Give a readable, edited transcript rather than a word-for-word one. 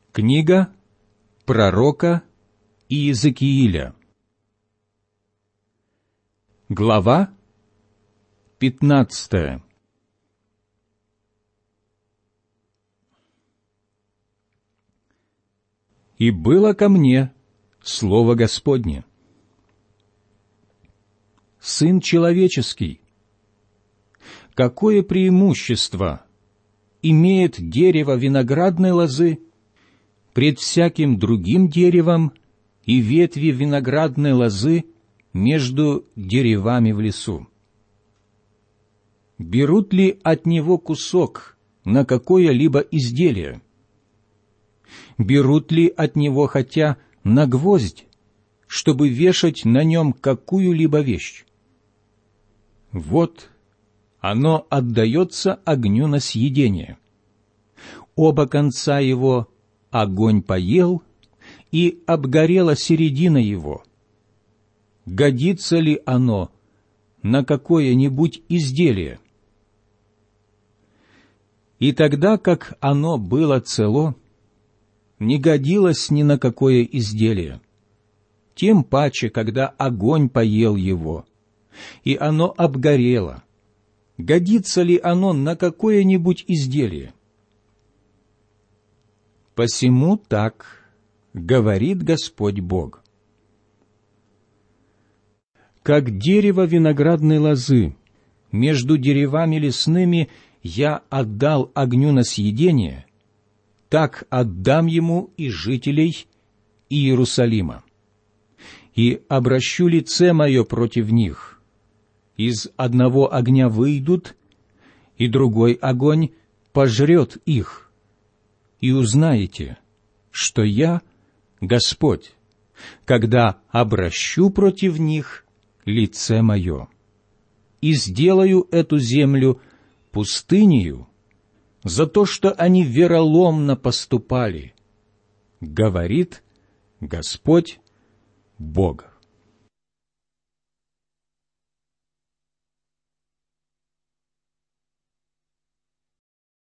Книга пророка Иезекииля. Глава 15. «И было ко мне слово Господне: Сын человеческий, какое преимущество имеет дерево виноградной лозы пред всяким другим деревом и ветви виноградной лозы между деревами в лесу? Берут ли от него кусок на какое-либо изделие? Берут ли от него хотя на гвоздь, чтобы вешать на нем какую-либо вещь? Вот оно отдается огню на съедение. Оба конца его огонь поел, и обгорела середина его. Годится ли оно на какое-нибудь изделие? И тогда, как оно было цело, не годилось ни на какое изделие, тем паче, когда огонь поел его, и оно обгорело. Годится ли оно на какое-нибудь изделие? Посему так говорит Господь Бог: как дерево виноградной лозы между деревами лесными я отдал огню на съедение, так отдам ему и жителей Иерусалима. И обращу лице мое против них. Из одного огня выйдут, и другой огонь пожрет их. И узнаете, что я Господь, когда обращу против них лице мое, и сделаю эту землю пустынею за то, что они вероломно поступали, говорит Господь Бог».